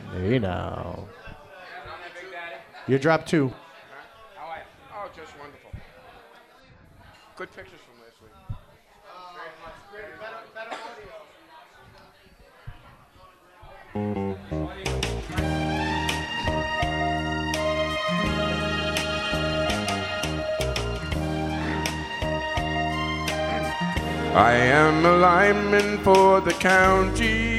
Hey now. You dropped 2. Oh, just wonderful. Good pictures from last week. Better I am a lineman for the county,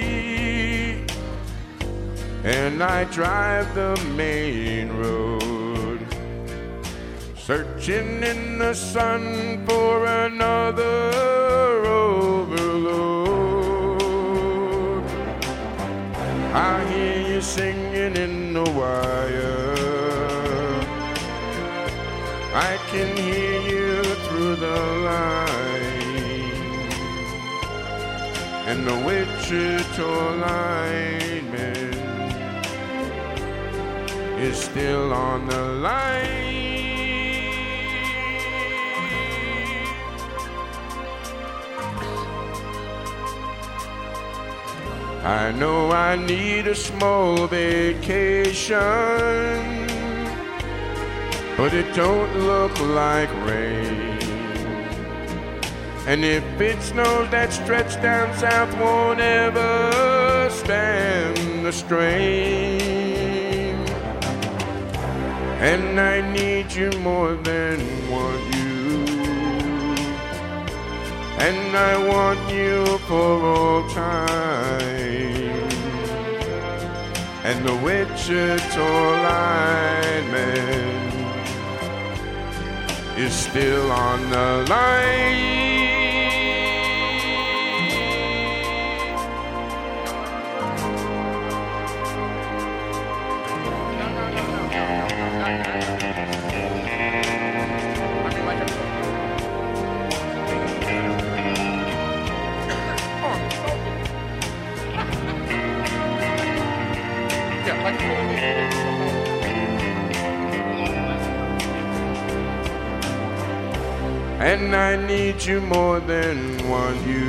and I drive the main road, searching in the sun for another overload. I hear you singing in the wire, I can hear you through the line, and the Wichita lineman is still on the line. I know I need a small vacation, but it don't look like rain. And if it snows, that stretch down south won't ever stand the strain. And I need you more than want you, and I want you for all time. And the Wichita lineman is still on the line. And I need you more than want you,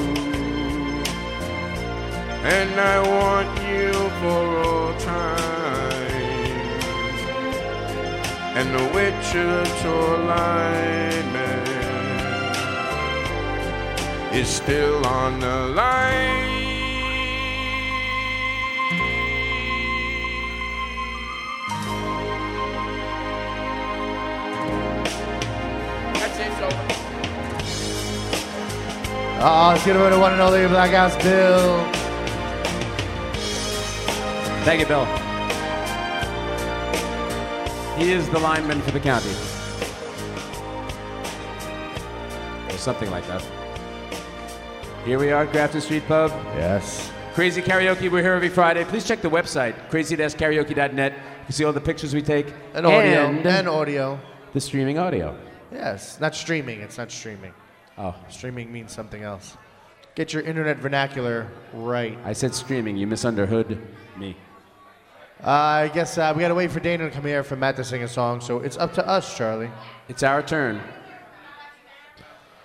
and I want you for all time. And the Wichita lineman is still on the line. Let's get over to one and only Black House Bill. Thank you, Bill. He is the lineman for the county. Or something like that. Here we are at Grafton Street Pub. Yes. Crazy Karaoke, we're here every Friday. Please check the website, crazy-karaoke.net. You can see all the pictures we take. And audio. And audio. The streaming audio. Yes, not streaming. It's not streaming. Oh. Streaming means something else. Get your internet vernacular right. I said streaming. You misunderstood me. I guess we got to wait for Dana to come here for Matt to sing a song, so it's up to us, Charlie. It's our turn.